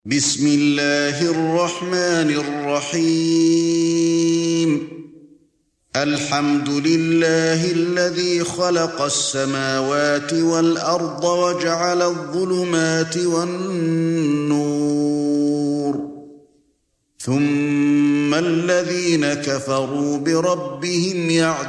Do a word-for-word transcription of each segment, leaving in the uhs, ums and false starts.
بسم الله الرحمن الرحيم الحمد لله الذي خلق السماوات والأرض وجعل الظلمات والنور ثم الذين كفروا بربهم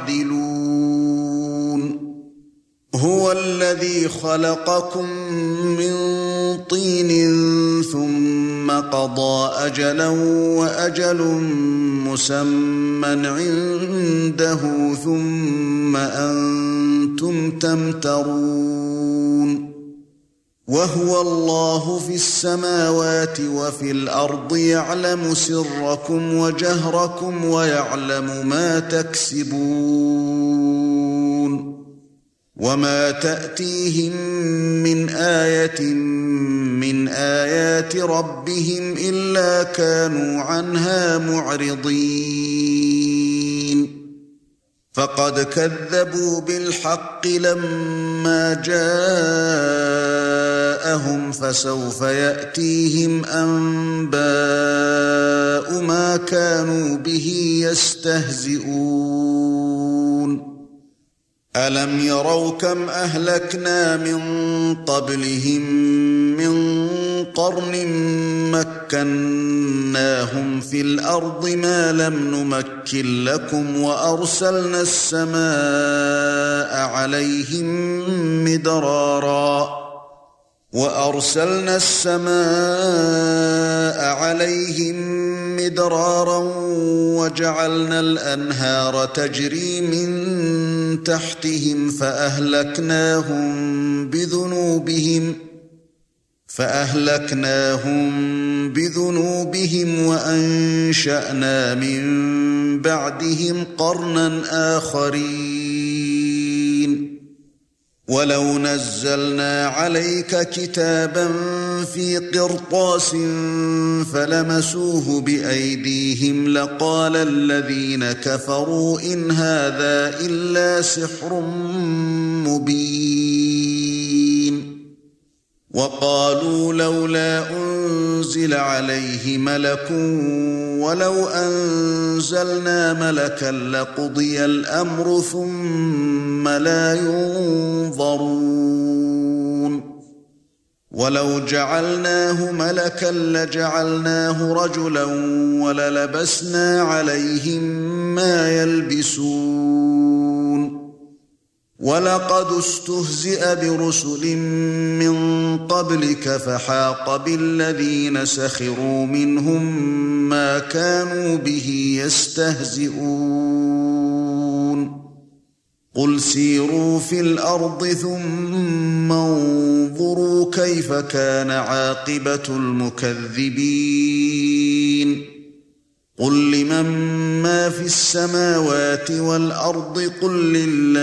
يعدلون هو الذي خلقكم من طين ثم قضى أجلا وأجل مسمى عنده ثم أنتم تمترون وهو الله في السماوات وفي الأرض يعلم سركم وجهركم ويعلم ما تكسبون وما تأتيهم من آية من آيات ربهم إلا كانوا عنها معرضين فقد كذبوا بالحق لما جاءهم فسوف يأتيهم أنباء ما كانوا به يستهزئون ألم يروا كم أهلكنا من قبلهم من قرن مكناهم في الأرض ما لم نمكن لكم وأرسلنا السماء عليهم مدرارا وأرسلنا السماء عليهم مدرارا وجعلنا الأنهار تجري من تحتهم فأهلكناهم بذنوبهم فأهلكناهم بذنوبهم وأنشأنا من بعدهم قرنا آخرين ولو نزلنا عليك كتابا في قرطاس فلمسوه بأيديهم لقال الذين كفروا إن هذا إلا سحر مبين وقالوا لولا أنزل عليه ملك ولو أنزلنا ملكا لقضي الأمر ثم لا ينظرون ولو جعلناه ملكا لجعلناه رجلا وللبسنا عليهم ما يلبسون ولقد استهزئ برسل من قبلك فحاق بالذين سخروا منهم ما كانوا به يستهزئون قل سيروا في الأرض ثم انظروا كيف كان عاقبة المكذبين قل لمن ما في السماوات والأرض قل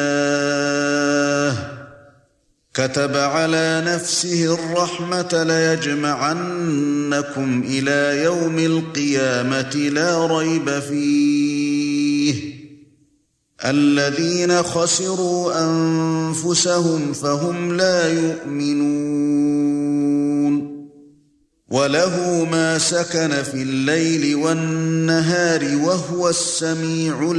لله كتب على نفسه الرحمة ليجمعنكم إلى يوم القيامة لا ريب فيه الذين خسروا أنفسهم فهم لا يؤمنون وله ما سكن في الليل والنهار وهو السميع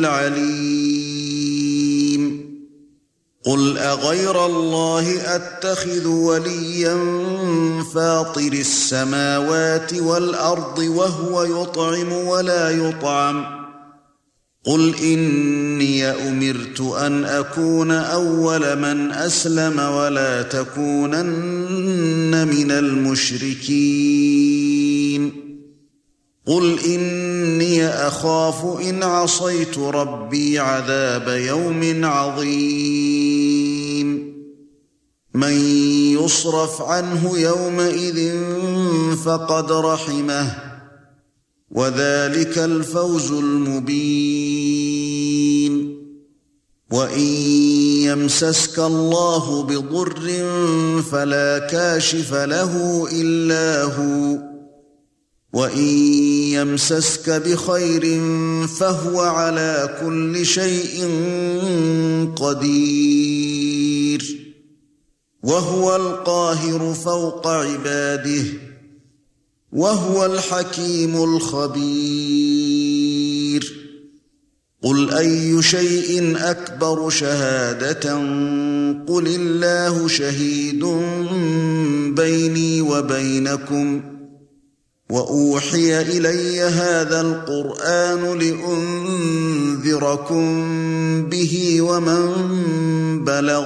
العليم قل أغير الله أتخذ وليا فاطر السماوات والأرض وهو يطعم ولا يطعم قل إني أمرت أن أكون أول من أسلم ولا تكونن من المشركين قل إني أخاف إن عصيت ربي عذاب يوم عظيم من يصرف عنه يومئذ فقد رحمه وذلك الفوز المبين وإن يمسسك الله بضر فلا كاشف له إلا هو وإن يمسسك بخير فهو على كل شيء قدير وهو القاهر فوق عباده وهو الحكيم الخبير قل أي شيء أكبر شهادة قل الله شهيد بيني وبينكم وأوحي إلي هذا القرآن لأنذركم به ومن بلغ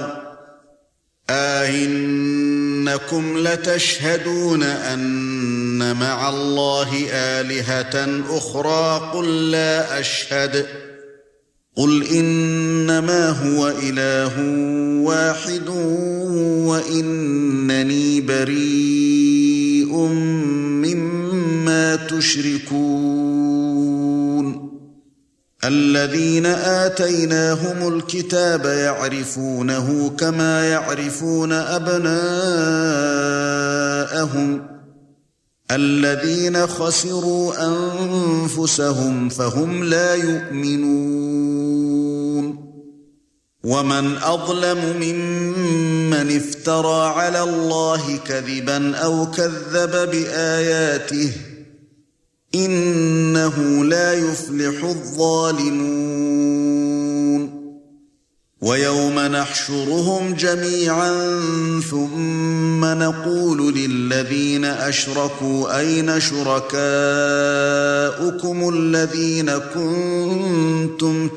أئنكم لتشهدون أن مع الله آلهة أخرى قل لا أشهد قل إنما هو إله واحد وإنني بريء مما تشركون الذين آتيناهم الكتاب يعرفونه كما يعرفون أبناءهم الذين خسروا أنفسهم فهم لا يؤمنون ومن أظلم ممن افترى على الله كذبا أو كذب بآياته إنه لا يفلح الظالمون ويوم نحشرهم جميعا ثم نقول للذين أشركوا أين شركاؤكم الذين كنتم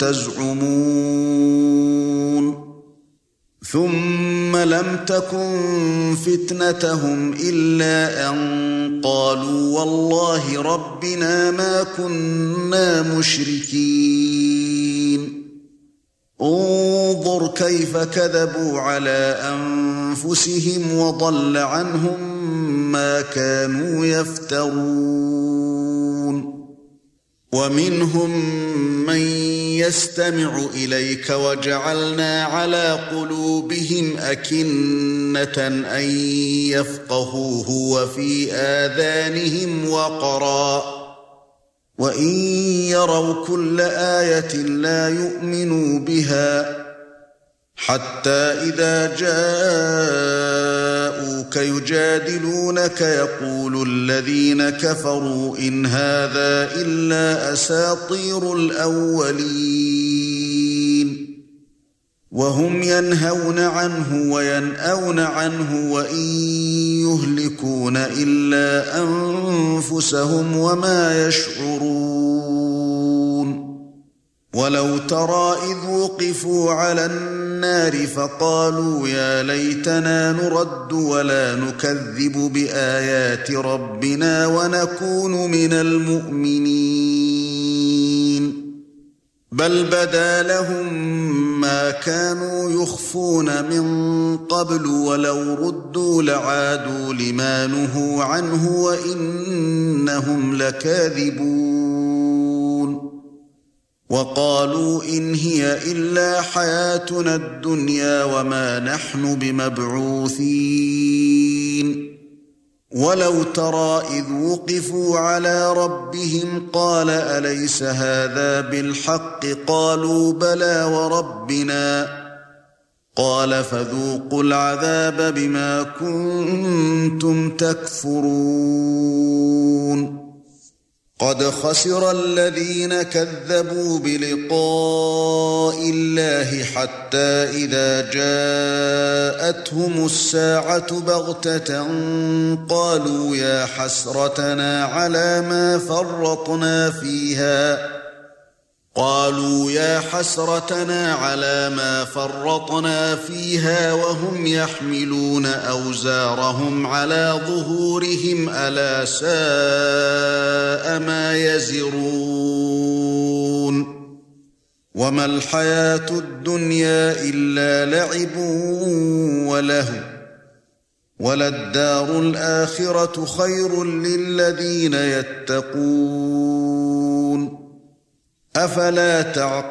تزعمون ثم لم تكن فتنتهم إلا أن قالوا والله ربنا ما كنا مشركين انظر كيف كذبوا على أنفسهم وضل عنهم ما كانوا يفترون ومنهم من يستمع إليك وجعلنا على قلوبهم أكنة أن يفقهوه وفي آذانهم وقرا وإن يروا كل آية لا يؤمنوا بها حتى إذا جاءوك يجادلونك يقول الذين كفروا إن هذا إلا أساطير الأولين وهم ينهون عنه وينأون عنه وإن يهلكون إلا أنفسهم وما يشعرون ولو ترى إذ وقفوا على النار فقالوا يا ليتنا نرد ولا نكذب بآيات ربنا ونكون من المؤمنين بل بدا لهم ما كانوا يخفون من قبل ولو ردوا لعادوا لما نهوا عنه وإنهم لكاذبون وقالوا إن هي إلا حياتنا الدنيا وما نحن بمبعوثين ولو ترى إذ وقفوا على ربهم قال أليس هذا بالحق قالوا بلى وربنا قال فذوقوا العذاب بما كنتم تكفرون قد خسر الذين كذبوا بلقاء الله حتى إذا جاءتهم الساعة بغتة قالوا يا حسرتنا على ما فرطنا فيها قالوا يا حسرتنا على ما فرطنا فيها وهم يحملون أوزارهم على ظهورهم ألا ساء ما يزرون وما الحياة الدنيا إلا لعب وله وللدار الآخرة خير للذين يتقون أفلا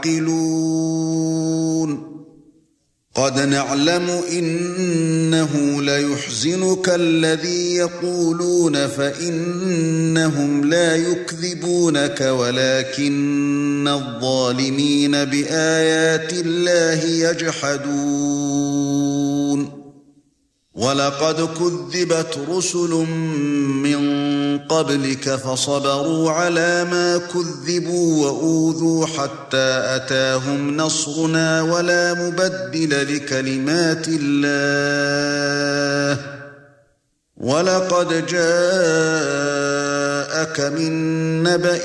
تعقلون قد نعلم إنه ليحزنك الذي يقولون فإنهم لا يكذبونك ولكن الظالمين بآيات الله يجحدون ولقد كذبت رسل من قبلك فصبروا على ما كذبوا وأوذوا حتى أتاهم نصرنا ولا مبدل لكلمات الله ولقد جاءك من نبأ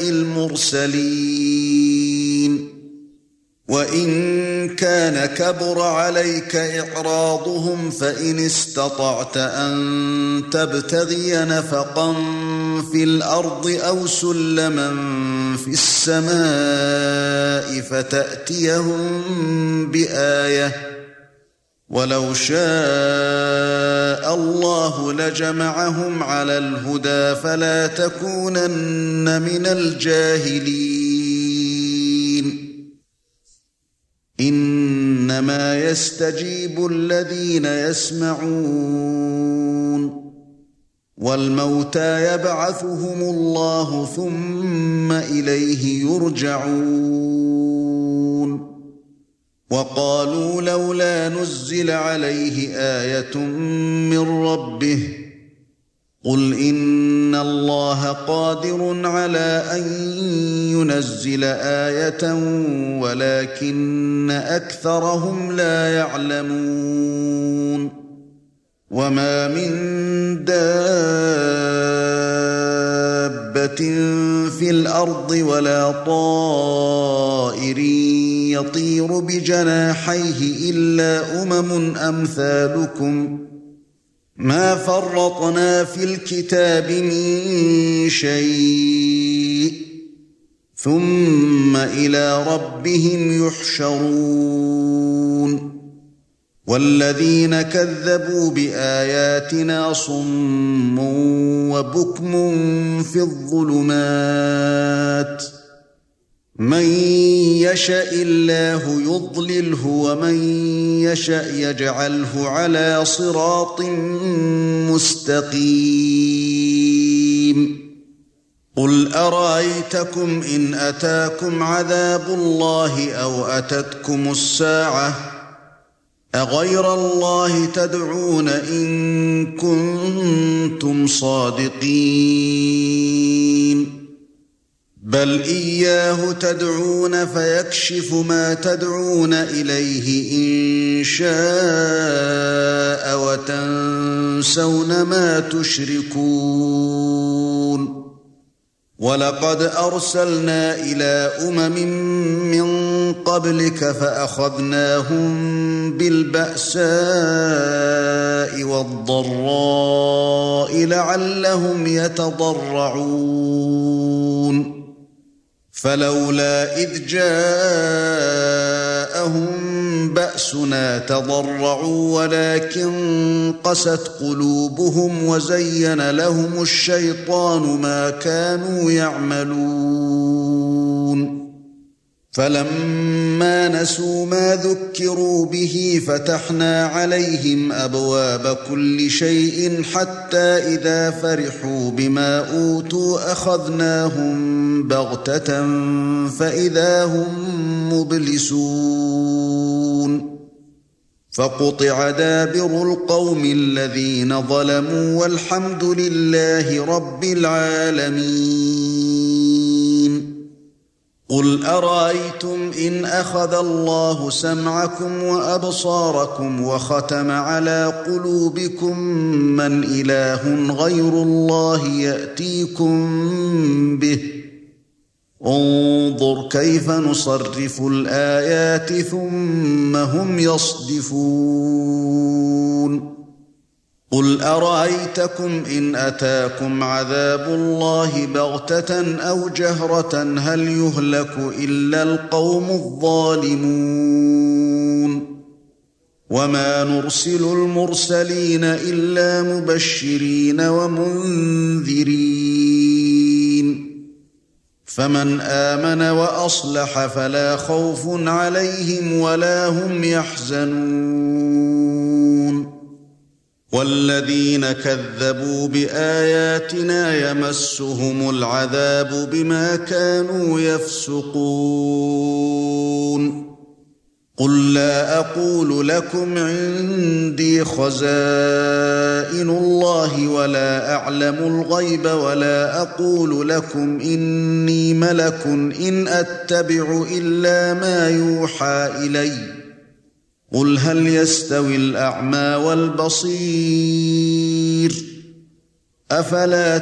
المرسلين وَإِن كَانَ كَبُرَ عَلَيْكَ إِعْرَاضُهُمْ فَإِنِ اسْتَطَعْتَ أَن تَبْتَغِيَ نَفَقًا فِي الْأَرْضِ أَوْ سُلَّمًا فِي السَّمَاءِ فَتَأْتِيَهُم بِآيَةٍ وَلَوْ شَاءَ اللَّهُ لَجَمَعَهُمْ عَلَى الْهُدَى فَلَا تَكُونَنَّ مِنَ الْجَاهِلِينَ إِنَّمَا يَسْتَجِيبُ الَّذِينَ يَسْمَعُونَ وَالْمَوْتَى يَبْعَثُهُمُ اللَّهُ ثُمَّ إِلَيْهِ يُرْجَعُونَ وَقَالُوا لَوْلَا نُزِّلَ عَلَيْهِ آيَةٌ مِّن رَّبِّهِ قُلْ إِنَّ اللَّهَ قَادِرٌ عَلَى أَن يُنَزِّلَ آيَةً وَلَكِنَّ أَكْثَرَهُمْ لَا يَعْلَمُونَ وَمَا مِن دَابَّةٍ فِي الْأَرْضِ وَلَا طَائِرٍ يَطِيرُ بِجَنَاحَيْهِ إِلَّا أُمَمٌ أَمْثَالُكُمْ مَا فَرَّطْنَا فِي الْكِتَابِ مِن شَيْءٍ ثُمَّ إِلَى رَبِّهِمْ يُحْشَرُونَ وَالَّذِينَ كَذَّبُوا بِآيَاتِنَا صُمٌّ وَبُكْمٌ فِي الظُّلُمَاتِ مَن يَشَإِ اللَّهُ يُضْلِلْهُ وَمَن يَشَأْ يَجْعَلْهُ عَلَى صِرَاطٍ مُسْتَقِيمٍ قُلْ أَرَأَيْتَكُمْ إِنْ أَتَاكُمْ عَذَابُ اللَّهِ أَوْ أَتَتْكُمُ السَّاعَةُ أَغَيْرَ اللَّهِ تَدْعُونَ إِن كُنتُمْ صَادِقِينَ بَلْ إِيَّاهُ تَدْعُونَ فَيَكْشِفُ مَا تَدْعُونَ إِلَيْهِ إِن شَاءَ وَتَنسَوْنَ مَا تُشْرِكُونَ وَلَقَدْ أَرْسَلْنَا إِلَى أُمَمٍ مِّن قَبْلِكَ فَأَخَذْنَاهُم بِالْبَأْسَاءِ وَالضَّرَّاءِ لَعَلَّهُمْ يَتَضَرَّعُونَ فَلَوْلَا إِذْ جَاءَهُم بَأْسُنَا تَضَرَّعُوا وَلَكِن قَسَتْ قُلُوبُهُمْ وَزَيَّنَ لَهُمُ الشَّيْطَانُ مَا كَانُوا يَعْمَلُونَ فَلَمَّا نَسُوا مَا ذُكِّرُوا بِهِ فَتَحْنَا عَلَيْهِمْ أَبْوَابَ كُلِّ شَيْءٍ حَتَّى إِذَا فَرِحُوا بِمَا أُوتُوا أَخَذْنَاهُمْ بَغْتَةً فَإِذَا هُمْ مُبْلِسُونَ فَقُطِعَ دَابِرُ الْقَوْمِ الَّذِينَ ظَلَمُوا وَالْحَمْدُ لِلَّهِ رَبِّ الْعَالَمِينَ قُلْ أَرَأَيْتُمْ إِنْ أَخَذَ اللَّهُ سَمْعَكُمْ وَأَبْصَارَكُمْ وَخَتَمَ عَلَى قُلُوبِكُمْ مَنْ إِلَٰهٌ غَيْرُ اللَّهِ يَأْتِيكُمْ بِهِ انظُرْ كَيْفَ نُصَرِّفُ الْآيَاتِ ثُمَّ هُمْ يَصْدِفُونَ قُلْ أَرَأَيْتَكُمْ إِنْ أَتَاكُمْ عَذَابُ اللَّهِ بَغْتَةً أَوْ جَهْرَةً هَلْ يُهْلَكُ إِلَّا الْقَوْمُ الظَّالِمُونَ وَمَا نُرْسِلُ الْمُرْسَلِينَ إِلَّا مُبَشِّرِينَ وَمُنذِرِينَ فَمَنْ آمَنَ وَأَصْلَحَ فَلَا خَوْفٌ عَلَيْهِمْ وَلَا هُمْ يَحْزَنُونَ وَالَّذِينَ كَذَّبُوا بِآيَاتِنَا يَمَسُّهُمُ الْعَذَابُ بِمَا كَانُوا يَفْسُقُونَ قُل لَّا أَقُولُ لَكُمْ عِندِي خَزَائِنُ اللَّهِ وَلَا أَعْلَمُ الْغَيْبَ وَلَا أَقُولُ لَكُمْ إِنِّي مَلَكٌ إِنْ أَتَّبِعُ إِلَّا مَا يُوحَىٰ إِلَيَّ قُلْ هَلْ يَسْتَوِي الْأَعْمَى وَالْبَصِيرُ أَفَلَا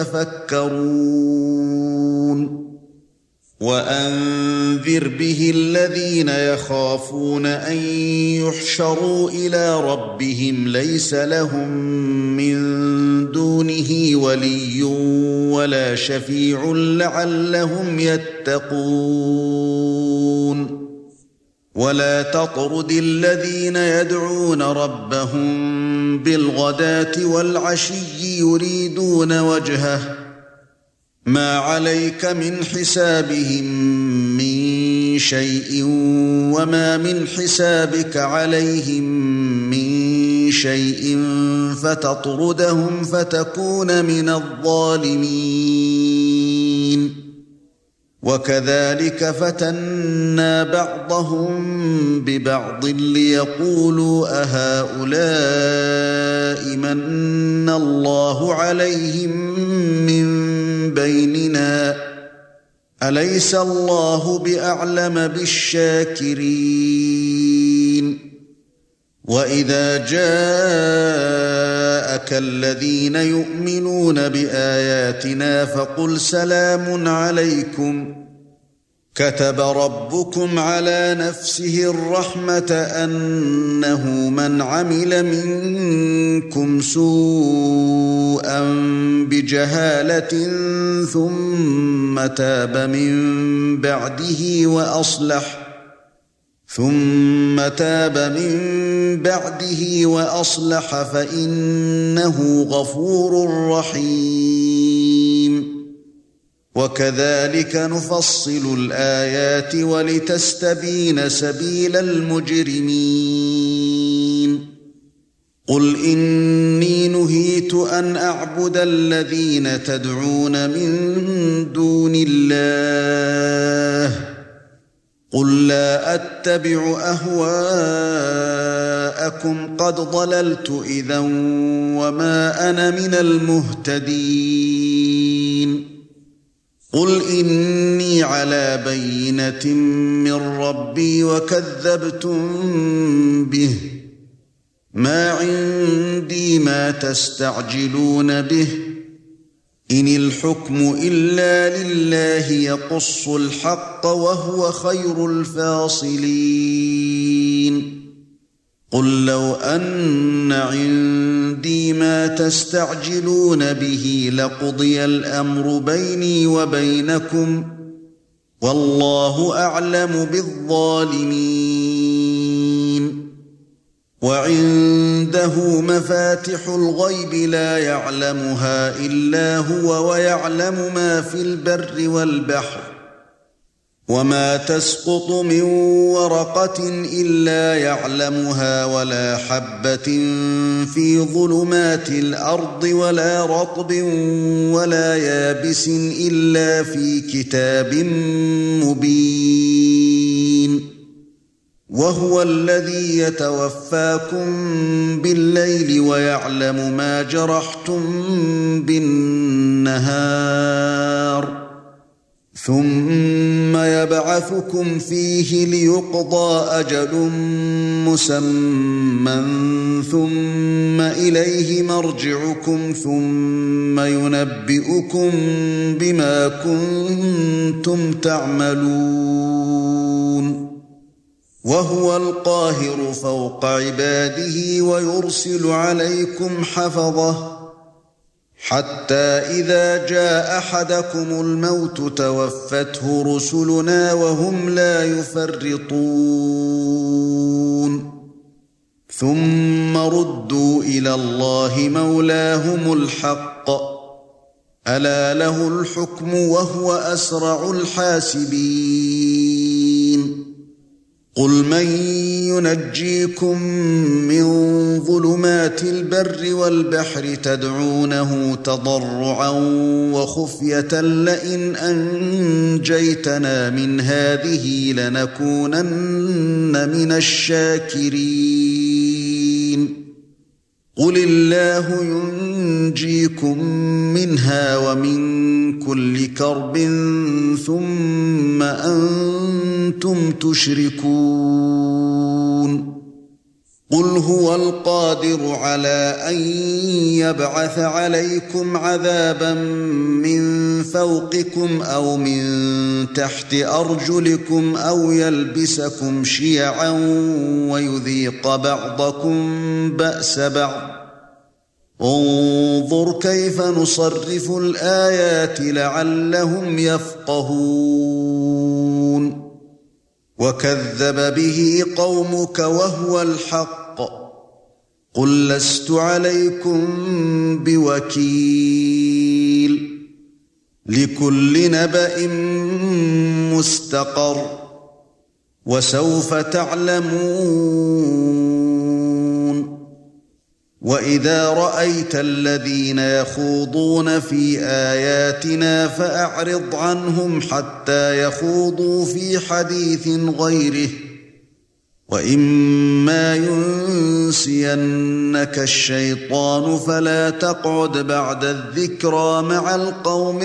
تَتَفَكَّرُونَ وَأَنذِرْ بِهِ الَّذِينَ يَخَافُونَ أَن يُحْشَرُوا إِلَى رَبِّهِمْ لَيْسَ لَهُم مِّن دُونِهِ وَلِيٌّ وَلَا شَفِيعٌ لَّعَلَّهُمْ يَتَّقُونَ وَلَا تَطْرُدِ الَّذِينَ يَدْعُونَ رَبَّهُم بِالْغَدَاةِ وَالْعَشِيِّ يُرِيدُونَ وَجْهَهُ مَا عَلَيْكَ مِنْ حِسَابِهِمْ مِنْ شَيْءٍ وَمَا مِنْ حِسَابِكَ عَلَيْهِمْ مِنْ شَيْءٍ فَتَطْرُدَهُمْ فَتَكُونَ مِنَ الظَّالِمِينَ وَكَذَلِكَ فَتَنَّا بَعْضَهُم بِبَعْضٍ لِيَقُولُوا أَهَؤُلَاءِ مَنَّ اللَّهُ عَلَيْهِمْ مِنْ بَيْنِنَا أَلَيْسَ اللَّهُ بِأَعْلَمَ بِالشَّاكِرِينَ وَإِذَا جَاءَكَ الَّذِينَ يُؤْمِنُونَ بِآيَاتِنَا فَقُلْ سَلَامٌ عَلَيْكُمْ كَتَبَ رَبُّكُمْ عَلَى نَفْسِهِ الرَّحْمَةَ أَنَّهُ مَنْ عَمِلَ مِنكُمْ سُوءًا بِجَهَالَةٍ ثُمَّ تَابَ مِن بَعْدِهِ وَأَصْلَحَ ثُمَّ تَابَ مِن بَعْدِهِ وَأَصْلَحَ فَإِنَّهُ غَفُورٌ رَّحِيمٌ وَكَذَلِكَ نُفَصِّلُ الْآيَاتِ وَلِتَسْتَبِينَ سَبِيلَ الْمُجْرِمِينَ قُلْ إِنِّي نُهِيتُ أَنْ أَعْبُدَ الَّذِينَ تَدْعُونَ مِن دُونِ اللَّهِ قُل لَّا أَتَّبِعُ أَهْوَاءَكُمْ قَدْ ضَلَلْتُ إِذًا وَمَا أَنَا مِنَ الْمُهْتَدِينَ قُلْ إِنِّي عَلَى بَيِّنَةٍ مِّن رَّبِّي وَكَذَّبْتُم بِهِ مَا عِندِي مَا تَسْتَعْجِلُونَ بِهِ إِنِ الْحُكْمُ إِلَّا لِلَّهِ يَقُصُّ الْحَقَّ وَهُوَ خَيْرُ الْفَاصِلِينَ قُل لَّوْ أَنَّ عِندِي مَا تَسْتَعْجِلُونَ بِهِ لَقُضِيَ الْأَمْرُ بَيْنِي وَبَيْنَكُمْ وَاللَّهُ أَعْلَمُ بِالظَّالِمِينَ وَعِندَهُ مَفَاتِحُ الْغَيْبِ لَا يَعْلَمُهَا إِلَّا هُوَ وَيَعْلَمُ مَا فِي الْبَرِّ وَالْبَحْرِ وَمَا تَسْقُطُ مِنْ وَرَقَةٍ إِلَّا يَعْلَمُهَا وَلَا حَبَّةٍ فِي ظُلُمَاتِ الْأَرْضِ وَلَا رَطْبٍ وَلَا يَابِسٍ إِلَّا فِي كِتَابٍ مُبِينٍ وَهُوَ الَّذِي يَتَوَفَّاكُم بِاللَّيْلِ وَيَعْلَمُ مَا جَرَحْتُم بِالنَّهَارِ ثُمَّ يَبْعَثُكُمْ فِيهِ لِيُقْضَى أَجَلٌ مُّسَمًّى ثُمَّ إِلَيْهِ مَرْجِعُكُمْ ثُمَّ يُنَبِّئُكُم بِمَا كُنتُمْ تَعْمَلُونَ وَهُوَ الْقَاهِرُ فَوْقَ عِبَادِهِ وَيُرْسِلُ عَلَيْكُمْ حَفَظَةً حَتَّى إِذَا جَاءَ أَحَدَكُمُ الْمَوْتُ تَوَفَّتْهُ رُسُلُنَا وَهُمْ لَا يُفَرِّطُونَ ثُمَّ رُدُّوا إِلَى اللَّهِ مَوْلَاهُمُ الْحَقِّ أَلَا لَهُ الْحُكْمُ وَهُوَ أَسْرَعُ الْحَاسِبِينَ قُلْ مَن يُنَجِّيكُم مِّن ظُلُمَاتِ الْبَرِّ وَالْبَحْرِ تَدْعُونَهُ تَضَرُّعًا وَخُفْيَةً لَّئِنْ أَنجَيْتَنَا مِنْ هَٰذِهِ لَنَكُونَنَّ مِنَ الشَّاكِرِينَ قُلِ اللَّهُ يُنْجِيكُم مِّنْهَا وَمِن كُلِّ كَرْبٍ ثُمَّ أَنتُمْ تُشْرِكُونَ قُلْ هُوَ الْقَادِرُ عَلَىٰ أَن يَبْعَثَ عَلَيْكُمْ عَذَابًا مِّن فَوْقِكُمْ أَوْ مِن تَحْتِ أَرْجُلِكُمْ أَوْ يَلْبِسَكُمْ شِيَعًا وَيُذِيقَ بَعْضَكُم بَأْسَ بَعْضٍ انظُرْ كَيْفَ نُصَرِّفُ الْآيَاتِ لَعَلَّهُمْ يَفْقَهُونَ وَكَذَّبَ بِهِ قَوْمُكَ وَهُوَ الْحَقُّ قُل لَّسْتُ عَلَيْكُمْ بِوَكِيلٍ لِكُلِّ نَبَإٍ مُّسْتَقَرٌّ وَسَوْفَ تَعْلَمُونَ وَإِذَا رَأَيْتَ الَّذِينَ يَخُوضُونَ فِي آيَاتِنَا فَأَعْرِضْ عَنْهُمْ حَتَّى يَخُوضُوا فِي حَدِيثٍ غَيْرِهِ وَإِمَّا يُنسِيَنَّكَ الشَّيْطَانُ فَلَا تَقْعُدْ بَعْدَ الذِّكْرَىٰ مَعَ الْقَوْمِ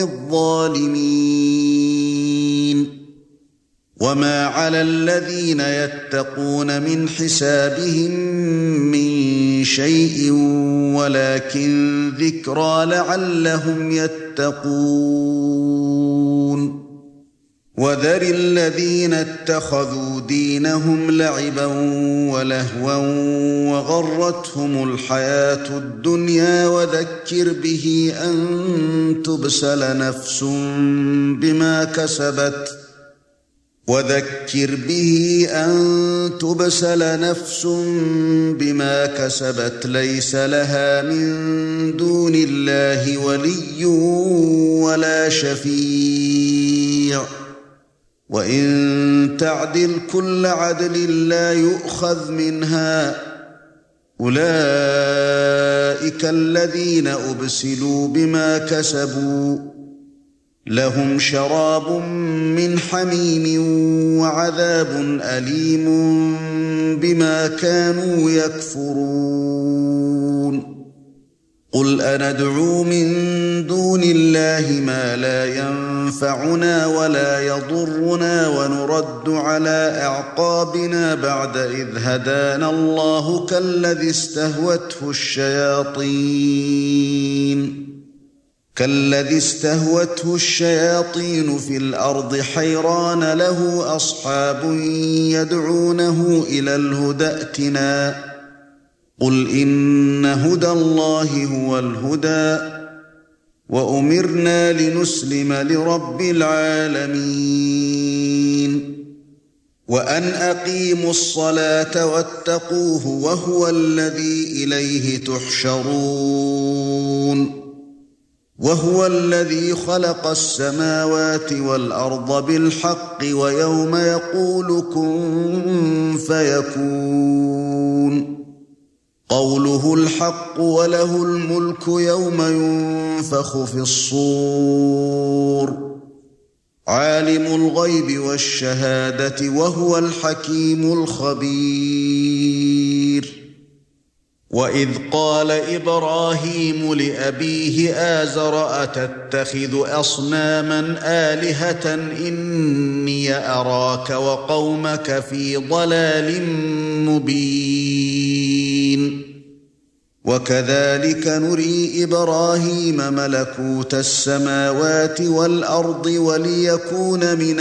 الظَّالِمِينَ وَمَا عَلَى الَّذِينَ يَتَّقُونَ مِنْ حِسَابِهِم مِّن شَيْءٍ وَلَكِن ذِكْرَىٰ لَعَلَّهُمْ يَتَّقُونَ وَذَرِ الَّذِينَ اتَّخَذُوا دِينَهُمْ لَعِبًا وَلَهْوًا وَغَرَّتْهُمُ الْحَيَاةُ الدُّنْيَا وَذَكِّرْ بِهِ أَن تُبْسَلَ نَفْسٌ بِمَا كَسَبَتْ وَذَكِّرْ بِهِ أَن تُبْسَلَ نَفْسٌ بِمَا كَسَبَتْ لَيْسَ لَهَا مِن دُونِ اللَّهِ وَلِيٌّ وَلَا شَفِيعٌ وَإِن تَعْدِلْ كُلَّ عَدْلٍ لَّا يُؤْخَذْ مِنْهَا أُولَئِكَ الَّذِينَ أُبْسِلُوا بِمَا كَسَبُوا لَهُمْ شَرَابٌ مِّنْ حَمِيمٍ وَعَذَابٌ أَلِيمٌ بِمَا كَانُوا يَكْفُرُونَ قُلْ أَنَدْعُو مِن دُونِ اللَّهِ مَا لَا يَنفَعُنَا وَلَا يَضُرُّنَا وَنُرَدُّ عَلَى أَعْقَابِنَا بَعْدَ إِذْ هَدَانَا اللَّهُ كَالَّذِي اسْتَهْوَتْهُ الشَّيَاطِينُ كَالَّذِي اسْتَهْوَتْهُ الشَّيَاطِينُ فِي الْأَرْضِ حَيْرَانَ لَهُ أَصْحَابٌ يَدْعُونَهُ إِلَى الْهُدَى ائْتِنَا قُلْ إِنَّ هُدَى اللَّهِ هُوَ الْهُدَى وَأُمِرْنَا لِنُسْلِمَ لِرَبِّ الْعَالَمِينَ وَأَنْ أَقِيمُوا الصَّلَاةَ وَاتَّقُوهُ وَهُوَ الَّذِي إِلَيْهِ تُحْشَرُونَ وَهُوَ الَّذِي خَلَقَ السَّمَاوَاتِ وَالْأَرْضَ بِالْحَقِّ وَيَوْمَ يَقُولُ كُن فَيَكُونُ قَوْلُهُ الْحَقُّ وَلَهُ الْمُلْكُ يَوْمَ يُنفَخُ فِي الصُّورِ عَالِمُ الْغَيْبِ وَالشَّهَادَةِ وَهُوَ الْحَكِيمُ الْخَبِيرُ وَإِذْ قَالَ إِبْرَاهِيمُ لِأَبِيهِ آزَرَ أَتَتَّخِذُ أَصْنَامًا آلِهَةً إِنِّي أَرَاكَ وَقَوْمَكَ فِي ضَلَالٍ مُبِينٍ وَكَذَلِكَ نُرِي إِبْرَاهِيمَ مَلَكُوتَ السَّمَاوَاتِ وَالْأَرْضِ وَلِيَكُونَ مِنَ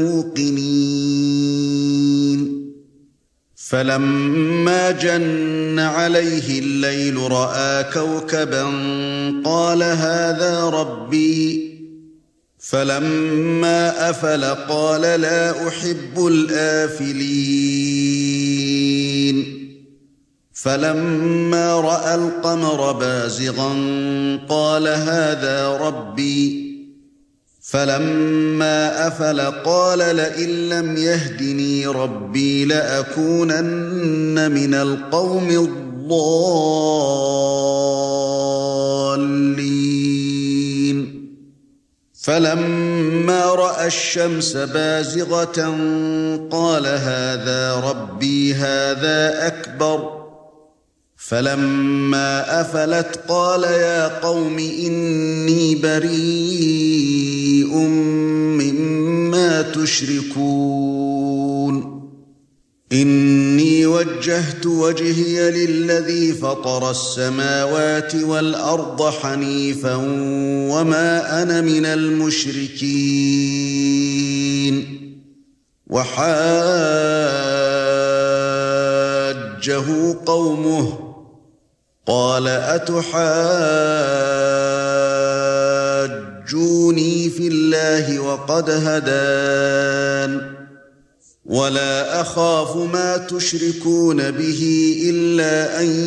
الْمُوقِنِينَ فَلَمَّا جَنَّ عَلَيْهِ اللَّيْلُ رَأَىٰ كَوْكَبًا قَالَ هَٰذَا رَبِّي فَلَمَّا أَفَلَ قَالَ لَا أُحِبُّ الْآفِلِينَ فَلَمَّا رَأَى الْقَمَرَ بَازِغًا قَالَ هَٰذَا رَبِّي فَلَمَّا أَفَلَ قَالَ لَئِن لَّمْ يَهْدِنِي رَبِّي لَأَكُونَنَّ مِنَ الْقَوْمِ الضَّالِّينَ فَلَمَّا رَأَى الشَّمْسَ بَازِغَةً قَالَ هَذَا رَبِّي هَذَا أَكْبَرُ فَلَمَّا أَفَلَتْ قَالَ يَا قَوْمِ إِنِّي بَرِيءٌ مِّمَّا تُشْرِكُونَ إِنِّي وَجَّهْتُ وَجْهِيَ لِلَّذِي فَطَرَ السَّمَاوَاتِ وَالْأَرْضَ حَنِيفًا وَمَا أَنَا مِنَ الْمُشْرِكِينَ وَحَاجَّهُ قَوْمُهُ قَالَ أَتُحَاجُّونِي فِي اللَّهِ وَقَدْ هَدَانِ وَلَا أَخَافُ مَا تُشْرِكُونَ بِهِ إِلَّا أَن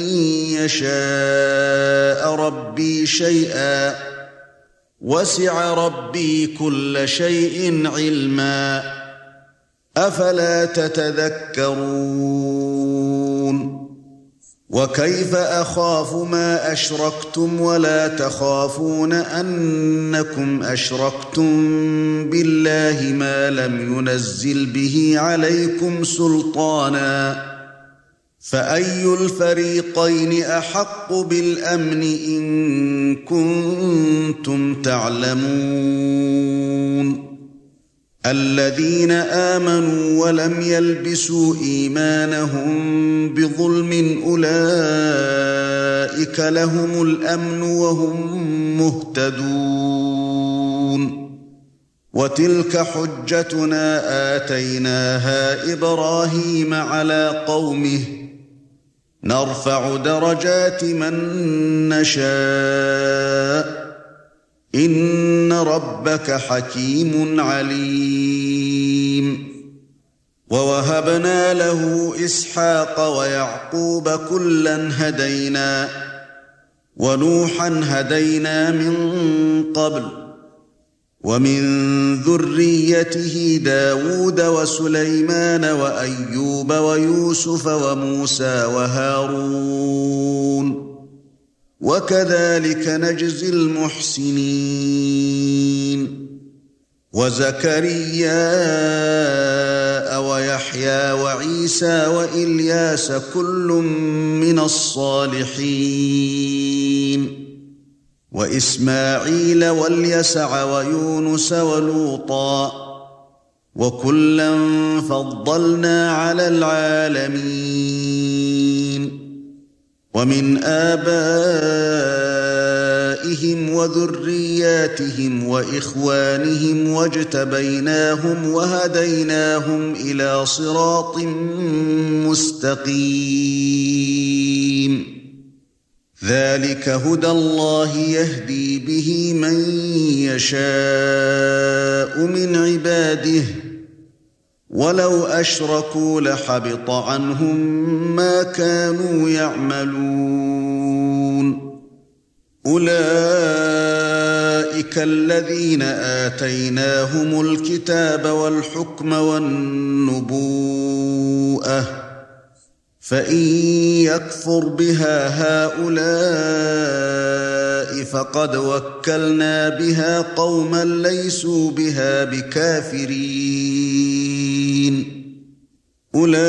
يَشَاءَ رَبِّي شَيْئًا وَسِعَ رَبِّي كُلَّ شَيْءٍ عِلْمًا أَفَلَا تَتَذَكَّرُونَ وَكَيْفَ أَخَافُ مَا أَشْرَكْتُمْ وَلَا تَخَافُونَ أَنَّكُمْ أَشْرَكْتُمْ بِاللَّهِ مَا لَمْ يُنَزِّلْ بِهِ عَلَيْكُمْ سُلْطَانًا فَأَيُّ الْفَرِيقَيْنِ أَحَقُّ بِالْأَمْنِ إِن كُنتُمْ تَعْلَمُونَ الَّذِينَ آمَنُوا وَلَمْ يَلْبِسُوا إِيمَانَهُم بِظُلْمٍ أُولَئِكَ لَهُمُ الْأَمْنُ وَهُمْ مُهْتَدُونَ وَتِلْكَ حُجَّتُنَا آتَيْنَاهَا إِبْرَاهِيمَ عَلَى قَوْمِهِ نَرْفَعُ دَرَجَاتٍ مَن نَّشَاءُ إِنَّ رَبَّكَ حَكِيمٌ عَلِيمٌ وَوَهَبْنَا لَهُ إِسْحَاقَ وَيَعْقُوبَ كُلًّا هَدَيْنَا وَنُوحًا هَدَيْنَا مِن قَبْلُ وَمِن ذُرِّيَّتِهِ دَاوُودَ وَسُلَيْمَانَ وَأَيُّوبَ وَيُوسُفَ وَمُوسَى وَهَارُونَ وَكَذَلِكَ نَجْزِي الْمُحْسِنِينَ وَزَكَرِيَّا وَيَحْيَى وَعِيسَى وَإِلْيَاسَ كُلٌّ مِّنَ الصَّالِحِينَ وَإِسْمَاعِيلَ وَالْيَسَعَ وَيُونُسَ وَلُوطًا وَكُلًّا فَضَّلْنَا عَلَى الْعَالَمِينَ وَمِنْ آبَائِهِمْ وَذُرِّيَّاتِهِمْ وَإِخْوَانِهِمْ وَاجْتَبَيْنَاهُمْ وَهَدَيْنَاهُمْ إِلَى صِرَاطٍ مُسْتَقِيمٍ ذَلِكَ هُدَى اللَّهِ يَهْدِي بِهِ مَن يَشَاءُ مِنْ عِبَادِهِ وَلَوْ أَشْرَكُوا لَحَبِطَ عَنْهُم مَّا كَانُوا يَعْمَلُونَ أُولَئِكَ الَّذِينَ آتَيْنَاهُمُ الْكِتَابَ وَالْحُكْمَ وَالنُّبُوءَةَ فَإِن يَكْفُرْ بِهَا هَؤُلَاءِ فَقَدْ وَكَّلْنَا بِهَا قَوْمًا لَيْسُوا بِهَا بِكَافِرِينَ أُولَئِكَ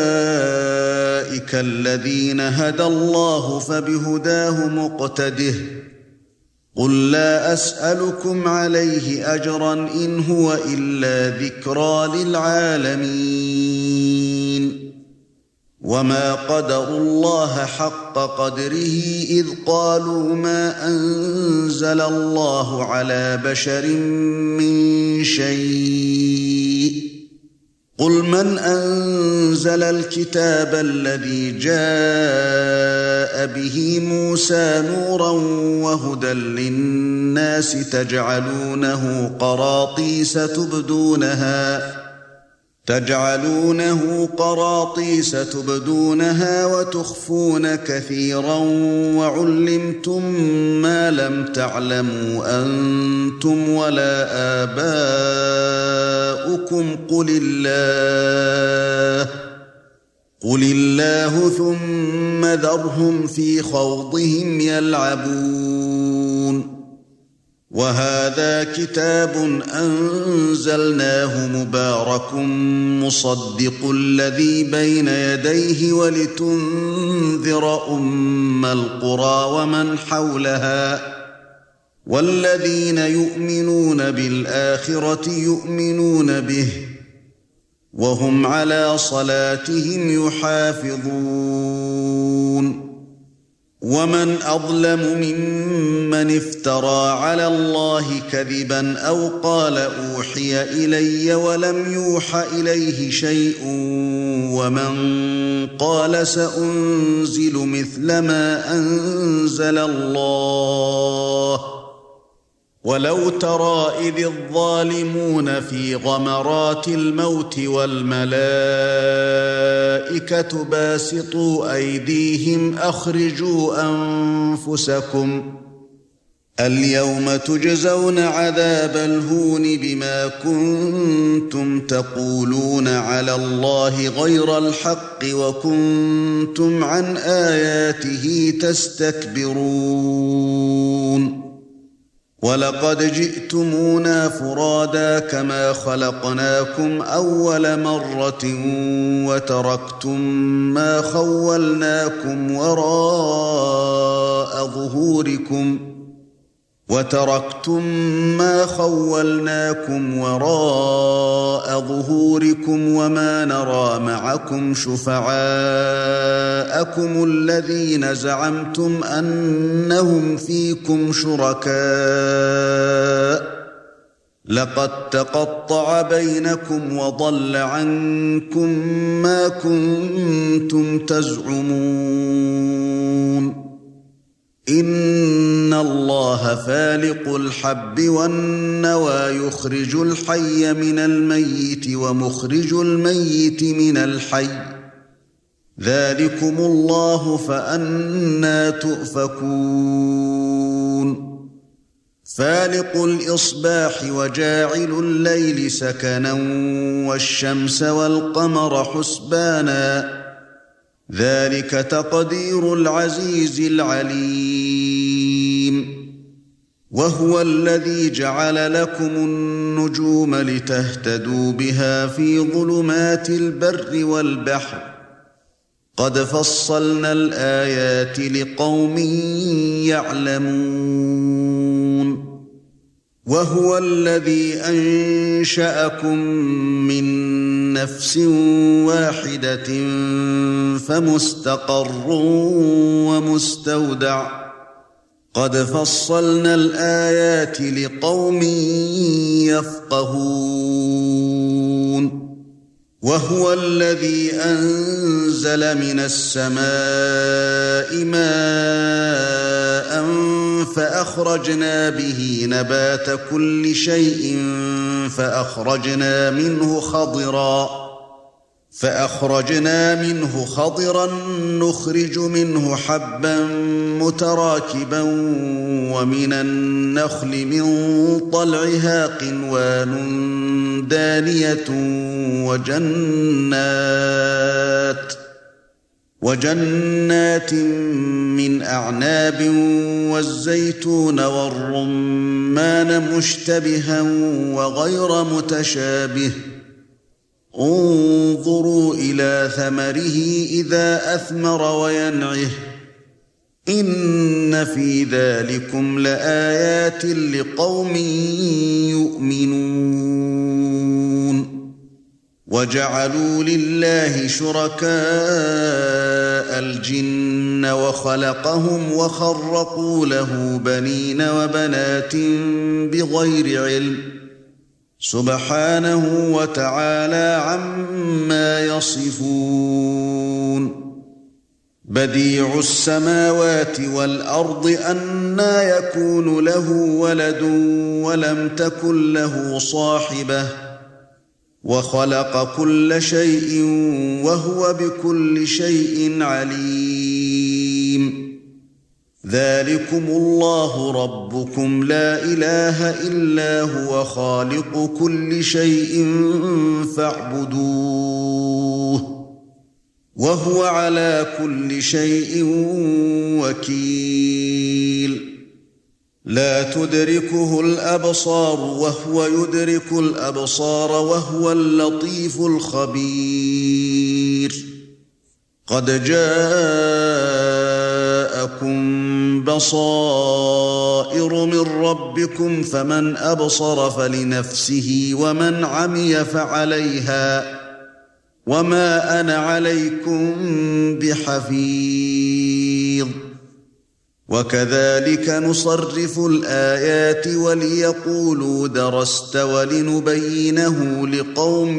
الَّذِينَ هَدَى اللَّهُ فَبِهُدَاهُ مُقْتَدِهْ قُل لَّا أَسْأَلُكُمْ عَلَيْهِ أَجْرًا إِنْ هُوَ إِلَّا ذِكْرَىٰ لِلْعَالَمِينَ وَمَا قَدَرُوا اللَّهَ حَقَّ قَدْرِهِ إِذْ قَالُوا مَا أَنزَلَ اللَّهُ عَلَى بَشَرٍ مِّن شَيْءٍ قُلْ مَنْ أَنزَلَ الْكِتَابَ الَّذِي جَاءَ بِهِ مُوسَى نُورًا وَهُدًى لِّلنَّاسِ تَجْعَلُونَهُ قَرَاطِيسَ تُبْدُونَهَا تجعلونه قراطيس تبدونها وتخفون كثيرا وعلمتم ما لم تعلموا أنتم ولا آباؤكم قل الله قل الله ثم ذرهم في خوضهم يلعبون وهذا كتاب أنزلناه مبارك مصدق الذي بين يديه ولتنذر أم القرى ومن حولها والذين يؤمنون بالآخرة يؤمنون به وهم على صلاتهم يحافظون ومن أظلم ممن افترى على الله كذبا أو قال أوحي إلي ولم يوح إليه شيء ومن قال سأنزل مثل ما أنزل الله ولو ترى إذ الظالمون في غمرات الموت والملائكة باسطوا أيديهم أخرجوا أنفسكم اليوم تجزون عذاب الهون بما كنتم تقولون على الله غير الحق وكنتم عن آياته تستكبرون وَلَقَدْ جِئْتُمُونَا فُرَادَى كَمَا خَلَقْنَاكُمْ أَوَّلَ مَرَّةٍ وَتَرَكْتُمْ مَا خَوَّلْنَاكُمْ وَرَاءَ ظُهُورِكُمْ وَتَرَكْتُمْ مَا خَوَّلْنَاكُمْ وَرَاءَ ظُهُورِكُمْ وَمَا نَرَى مَعَكُمْ شُفَعَاءَكُمُ الَّذِينَ زَعَمْتُمْ أَنَّهُمْ فِيكُمْ شُرَكَاءُ لَقَدْ تَقَطَّعَ بَيْنَكُمْ وَضَلَّ عَنكُم مَّا كُنتُمْ تَزْعُمُونَ إِنَّ اللَّهَ فَالِقُ الْحَبِّ وَالنَّوَى يُخْرِجُ الْحَيَّ مِنَ الْمَيِّتِ وَمُخْرِجُ الْمَيِّتِ مِنَ الْحَيِّ ذَلِكُمُ اللَّهُ فَأَنَّى تُؤْفَكُونَ فَالِقُ الْإِصْبَاحِ وَجَاعِلُ اللَّيْلِ سَكَنًا وَالشَّمْسَ وَالْقَمَرَ حُسْبَانًا ذَلِكَ تَقْدِيرُ الْعَزِيزِ الْعَلِيمِ وَهُوَ الَّذِي جَعَلَ لَكُمُ النُّجُومَ لِتَهْتَدُوا بِهَا فِي ظُلُمَاتِ الْبَرِّ وَالْبَحْرِ قَدْ فَصَّلْنَا الْآيَاتِ لِقَوْمٍ يَعْلَمُونَ وَهُوَ الَّذِي أَنشَأَكُم مِّن نَّفْسٍ وَاحِدَةٍ فَمُسْتَقَرٌّ وَمُسْتَوْدَعٌ قَدْ فَصَّلْنَا الْآيَاتِ لِقَوْمٍ يَفْقَهُونَ وَهُوَ الَّذِي أَنزَلَ مِنَ السَّمَاءِ مَاءً فَأَخْرَجْنَا بِهِ نَبَاتَ كُلِّ شَيْءٍ فَأَخْرَجْنَا مِنْهُ خَضِرًا فَأَخْرَجْنَا مِنْهُ خَضِرًا نُخْرِجُ مِنْهُ حَبًّا مُتَرَاكِبًا وَمِنَ النَّخْلِ مِنْ طَلْعِهَا قِنْوَانٌ دَانِيَةٌ وَجَنَّاتٍ وَجَنَّاتٍ مِّنْ أَعْنَابٍ وَالزَّيْتُونَ وَالرُّمَّانَ مُشْتَبِهًا وَغَيْرَ مُتَشَابِهٍ انظُرُوا إِلَى ثَمَرِهِ إِذَا أَثْمَرَ وَيَنْعِهِ إِنَّ فِي ذَلِكُمْ لَآيَاتٍ لِقَوْمٍ يُؤْمِنُونَ وَجَعَلُوا لِلَّهِ شُرَكَاءَ الْجِنَّ وَخَلَقَهُمْ وَخَرَّقُوا لَهُ بَنِينَ وَبَنَاتٍ بِغَيْرِ عِلْمٍ سُبْحَانَهُ وَتَعَالَى عَمَّا يَصِفُونَ بَدِيعُ السَّمَاوَاتِ وَالْأَرْضِ أَنَّى يَكُونُ لَهُ وَلَدٌ وَلَمْ تَكُنْ لَهُ صَاحِبَةٌ وخلق كل شيء وهو بكل شيء عليم ذلكم الله ربكم لا إله إلا هو خالق كل شيء فاعبدوه وهو على كل شيء وكيل لا تدركه الأبصار وهو يدرك الأبصار وهو اللطيف الخبير قد جاءكم بصائر من ربكم فمن أبصر فلنفسه ومن عمي فعليها وما أنا عليكم بحفيظ وكذلك نصرف الآيات وليقولوا درست ولنبينه لقوم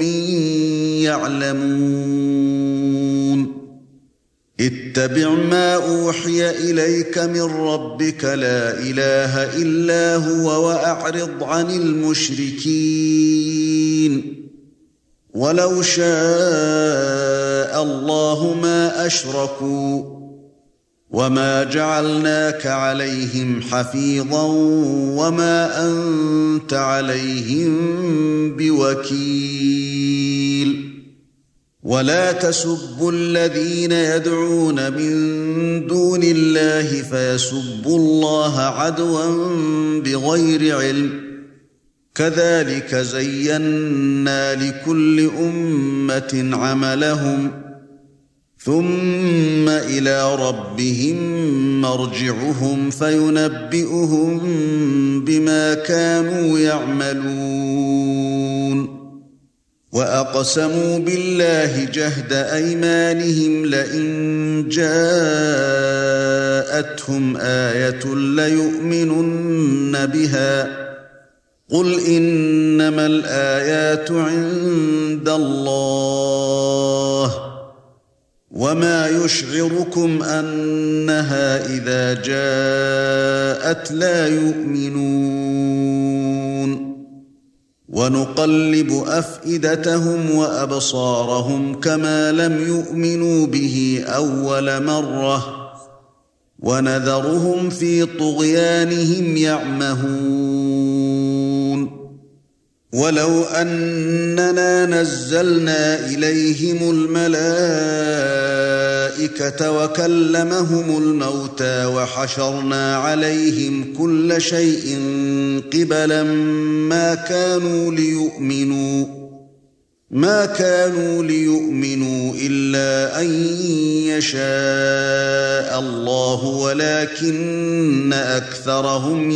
يعلمون اتبع ما أوحي إليك من ربك لا إله إلا هو وأعرض عن المشركين ولو شاء الله ما أشركوا وما جعلناك عليهم حفيظا وما أنت عليهم بوكيل ولا تسبوا الذين يدعون من دون الله فيسبوا الله عدوا بغير علم كذلك زينا لكل أمة عملهم ثم إلى ربهم مرجعهم فينبئهم بما كانوا يعملون وأقسموا بالله جهد أيمانهم لئن جاءتهم آية ليؤمنن بها قل إنما الآيات عند الله وما يشعركم أنها إذا جاءت لا يؤمنون ونقلب أفئدتهم وأبصارهم كما لم يؤمنوا به أول مرة ونذرهم في طغيانهم يعمهون ولو أننا نزلنا إليهم الملائكة وكلمهم الموتى وحشرنا عليهم كل شيء قبلا ما كانوا ليؤمنوا ما كانوا ليؤمنوا إلا أن يشاء الله ولكن أكثرهم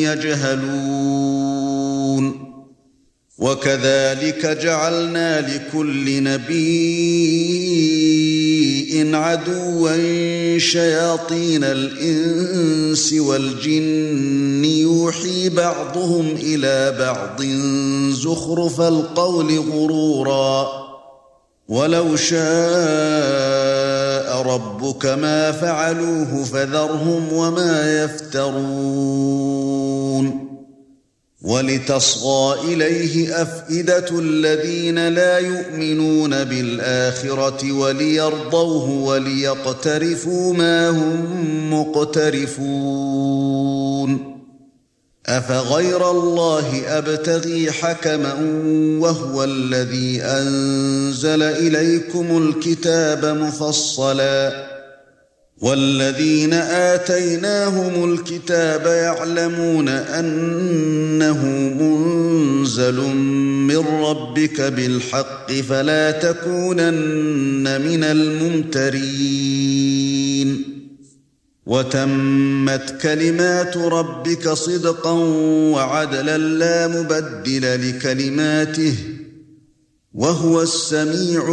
يجهلون وكذلك جعلنا لكل نبي عدوا شياطين الإنس والجن يوحي بعضهم إلى بعض زخرف القول غرورا ولو شاء ربك ما فعلوه فذرهم وما يفترون ولتصغى إليه أفئدة الذين لا يؤمنون بالآخرة وليرضوه وليقترفوا ما هم مقترفون أفغير الله أبتغي حكما وهو الذي أنزل إليكم الكتاب مفصلا والذين آتيناهم الكتاب يعلمون أنه منزل من ربك بالحق فلا تكونن من الممترين وتمت كلمات ربك صدقا وعدلا لا مبدل لكلماته وهو السميع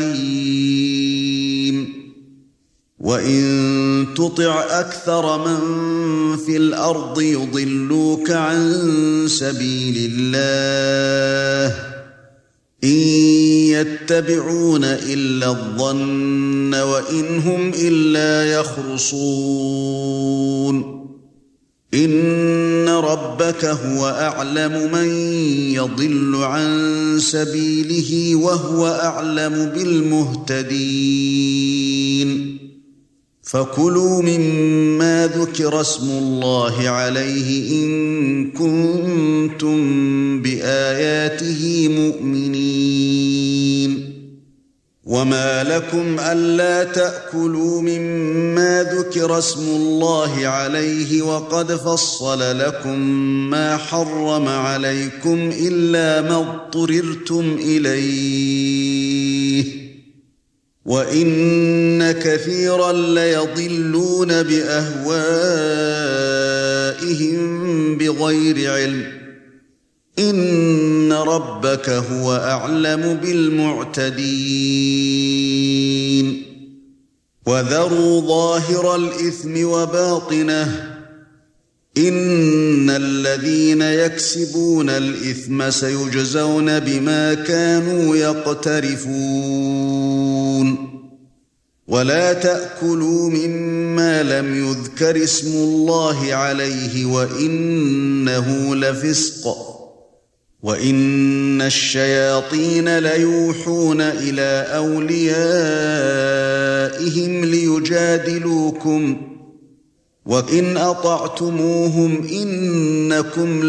العليم وَإِن تُطِعْ أَكْثَرَ مَن فِي الْأَرْضِ يُضِلُّوكَ عَن سَبِيلِ اللَّهِ إِن يَتَّبِعُونَ إِلَّا الظَّنَّ وَإِنْ هُمْ إِلَّا يَخْرُصُونَ إن ربك هو أعلم من يضل عن سبيله وهو أعلم بالمهتدين فكلوا مما ذكر اسم الله عليه إن كنتم بآياته مؤمنين وما لكم ألا تأكلوا مما ذكر اسم الله عليه وقد فصل لكم ما حرم عليكم إلا ما اضطررتم إليه وإن كثيرا ليضلون بأهوائهم بغير علم إن ربك هو أعلم بالمعتدين وذروا ظاهر الإثم وباطنه إن الذين يكسبون الإثم سيجزون بما كانوا يقترفون ولا تأكلوا مما لم يذكر اسم الله عليه وإنه لفسق وإن الشياطين ليوحون إلى أوليائهم ليجادلوكم وإن أطعتموهم إنكم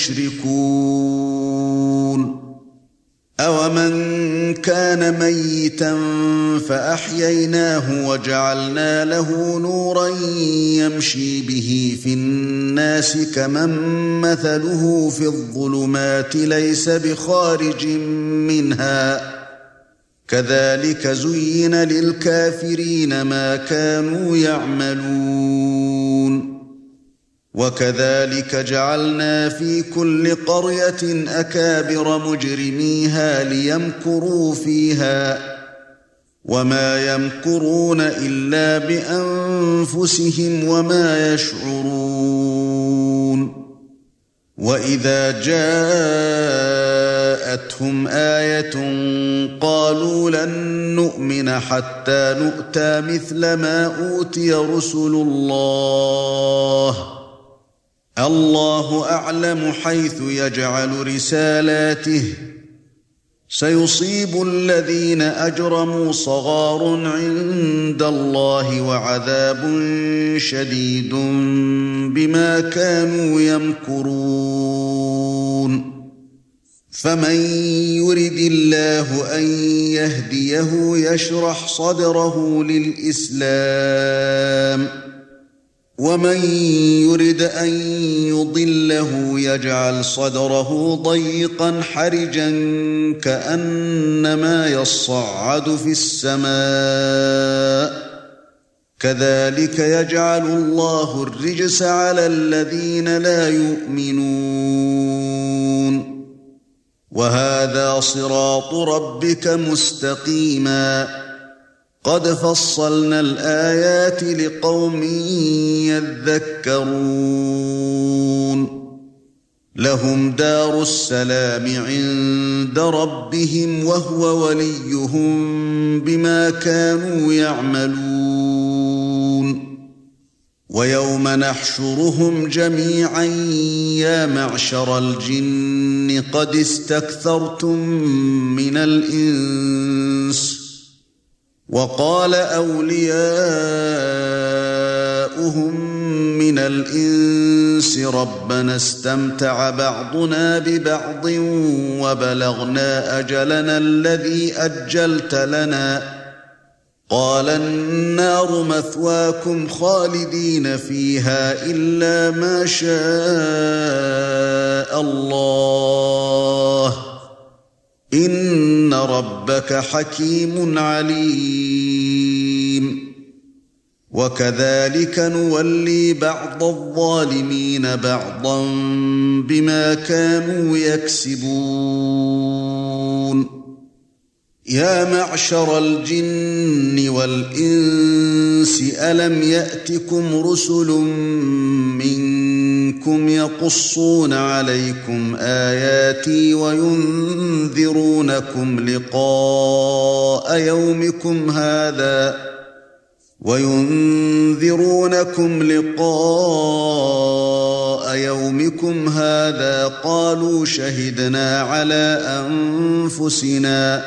لمشركون أومن كان ميتا فأحييناه وجعلنا له نورا يمشي به في الناس كمن مثله في الظلمات ليس بخارج منها كذلك زين للكافرين ما كانوا يعملون وكذلك جعلنا في كل قرية أكابر مجرميها ليمكروا فيها وما يمكرون إلا بأنفسهم وما يشعرون وإذا جاءتهم آية قالوا لن نؤمن حتى نؤتى مثل ما أوتي رسل الله الله أعلم حيث يجعل رسالاته سيصيب الذين أجرموا صغار عند الله وعذاب شديد بما كانوا يمكرون فمن يرد الله أن يهديه يشرح صدره للإسلام ومن يرد أن يضله يجعل صدره ضيقا حرجا كأنما يصعد في السماء كذلك يجعل الله الرجس على الذين لا يؤمنون وهذا صراط ربك مستقيما قد فصلنا الآيات لقوم يذكرون لهم دار السلام عند ربهم وهو وليهم بما كانوا يعملون ويوم نحشرهم جميعا يا معشر الجن قد استكثرتم من الإنس وقال أولياؤهم من الإنس ربنا استمتع بعضنا ببعض وبلغنا أجلنا الذي أجلت لنا قال النار مثواكم خالدين فيها إلا ما شاء الله إن ربك حكيم عليم وكذلك نولي بعض الظالمين بعضا بما كانوا يكسبون يا معشر الجن والإنس ألم يأتكم رسل منكم يقصون عليكم آياتي وينذرونكم لقاء يومكم هذا وينذرونكم لقاء يومكم هذا قالوا شهدنا على أنفسنا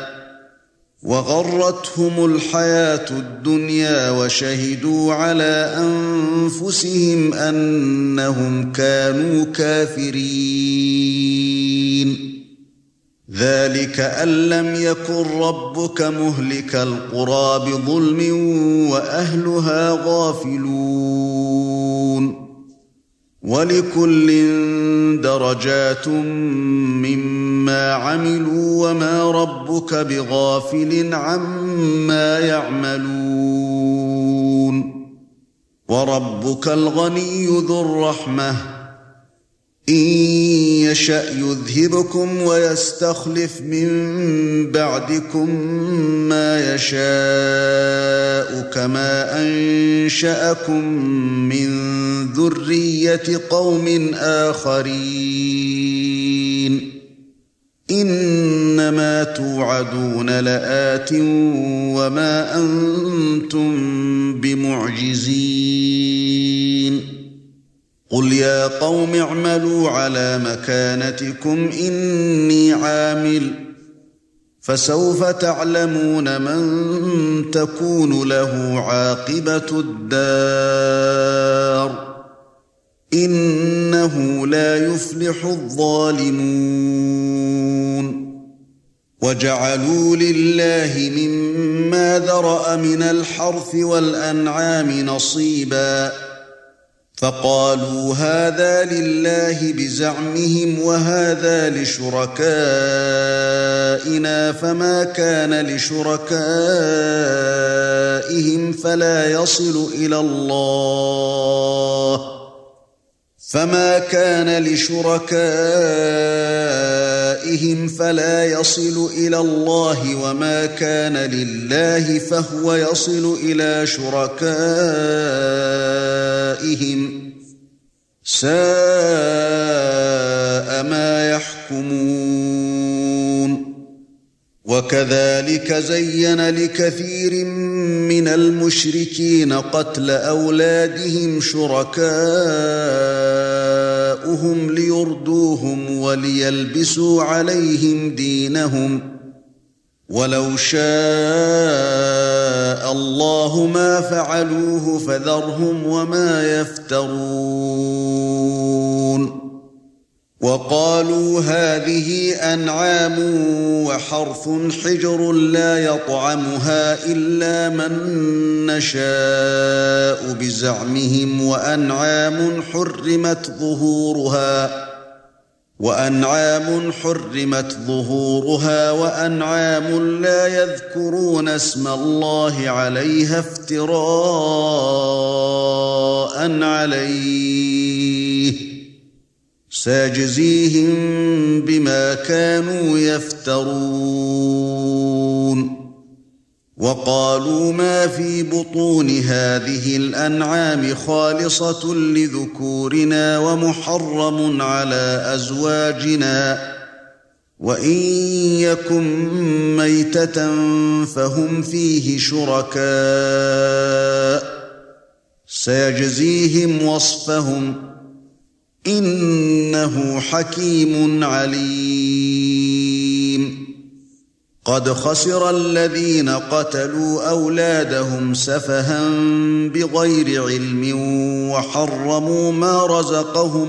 وغرتهم الحياة الدنيا وشهدوا على أنفسهم أنهم كانوا كافرين ذلك أن لم يكن ربك مهلك القرى بظلم وأهلها غافلون ولكل درجات مما عملوا وما ربك بغافل عما يعملون وربك الغني ذو الرحمة إن يشأ يذهبكم ويستخلف من بعدكم ما يشاء كما أنشأكم من ذرية قوم آخرين إنما توعدون لآت وما أنتم بمعجزين قل يا قوم اعملوا على مكانتكم إني عامل فسوف تعلمون من تكون له عاقبة الدار إنه لا يفلح الظالمون وجعلوا لله مما ذرأ من الحرث والأنعام نصيبا فقالوا هذا لله بزعمهم وهذا لشركائنا فما كان لشركائهم فلا يصل إلى الله فما كان لشركائهم فلا يصل إلى الله وما كان لله فهو يصل إلى شركائهم ساء ما يحكمون وكذلك زين لكثير من المشركين قتل أولادهم شركاؤهم ليردوهم وليلبسوا عليهم دينهم ولو شاء الله ما فعلوه فذرهم وما يفترون وقالوا هذه أنعام وحرث حجر لا يطعمها إلا من نشاء بزعمهم وأنعام حرمت ظهورها وأنعام حرمت ظهورها وأنعام لا يذكرون اسم الله عليها افتراء عليه سيجزيهم بما كانوا يفترون وقالوا ما في بطون هذه الأنعام خالصة لذكورنا ومحرم على أزواجنا وإن يكن ميتة فهم فيه شركاء سيجزيهم وصفهم إنه حكيم عليم قد خسر الذين قتلوا أولادهم سفها بغير علم وحرموا ما رزقهم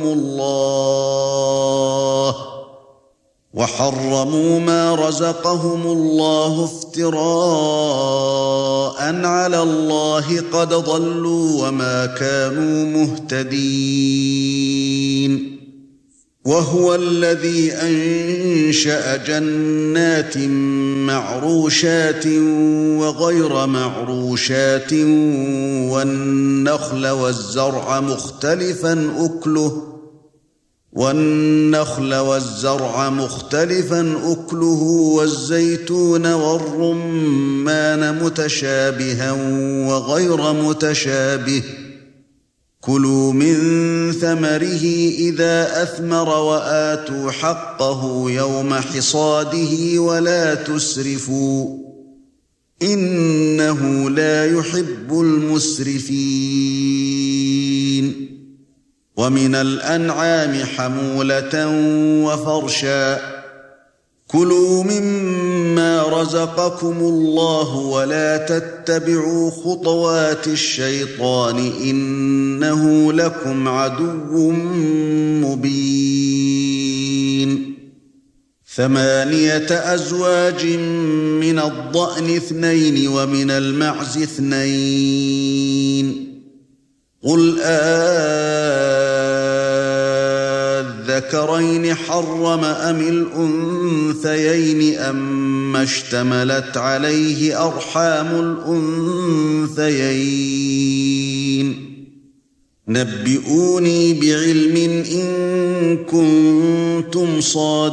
الله وحرموا ما رزقهم الله افتراء على الله قد ضلوا وما كانوا مهتدين وهو الذي أنشأ جنات معروشات وغير معروشات والنخل والزرع مختلفا أكله والنخل والزرع مختلفا أكله والزيتون والرمان متشابها وغير متشابه كلوا من ثمره إذا أثمر وآتوا حقه يوم حصاده ولا تسرفوا إنه لا يحب المسرفين ومن الأنعام حمولة وفرشا كلوا مما رزقكم الله ولا تتبعوا خطوات الشيطان إنه لكم عدو مبين ثمانية أزواج من الضأن اثنين ومن المعز اثنين قل أذكرين حرم أم الأنثيين أما اشتملت عليه أرحام الأنثيين نبئوني بعلم إن كنتم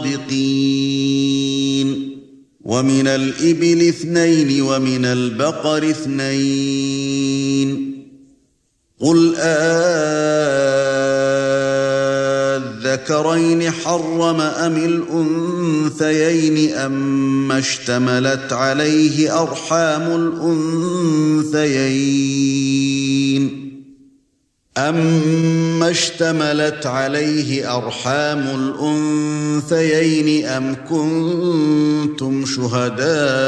صادقين ومن الإبل اثنين ومن البقر اثنين قل أذكرين حرم أم الأنثيين أما اشتملت عليه أرحام الأنثيين أما اشتملت عليه أرحام الأنثيين أم كنتم شهداء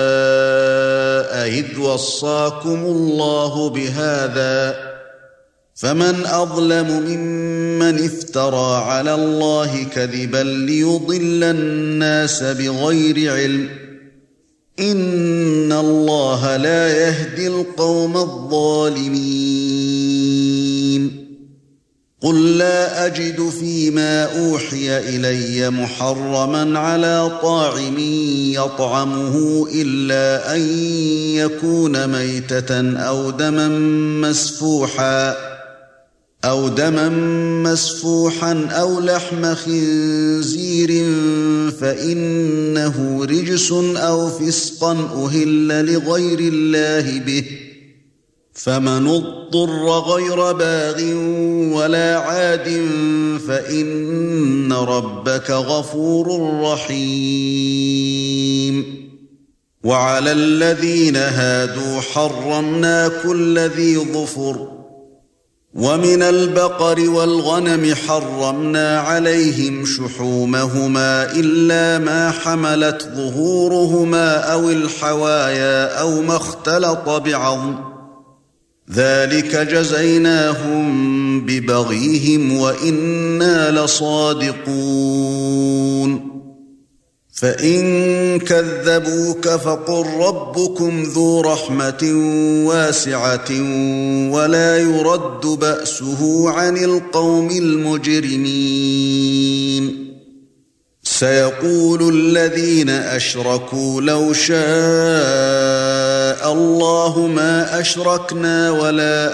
إذ وصاكم الله بهذا فمن أظلم ممن افترى على الله كذبا ليضل الناس بغير علم إن الله لا يهدي القوم الظالمين قل لا أجد فيما أوحي إلي محرما على طاعم يطعمه إلا أن يكون ميتة أو دما مسفوحا أو دما مسفوحا أو لحم خنزير فإنه رجس أو فسقا أهل لغير الله به فمن اضطر غير باغ ولا عاد فإن ربك غفور رحيم وعلى الذين هادوا حرمنا كل ذي ظفر ومن البقر والغنم حرمنا عليهم شحومهما إلا ما حملت ظهورهما أو الحوايا أو ما اختلط بعظم ذلك جزيناهم ببغيهم وإنا لصادقون فإن كذبوك فقل ربكم ذو رحمة واسعة ولا يرد بأسه عن القوم المجرمين سيقول الذين أشركوا لو شاء الله ما أشركنا ولا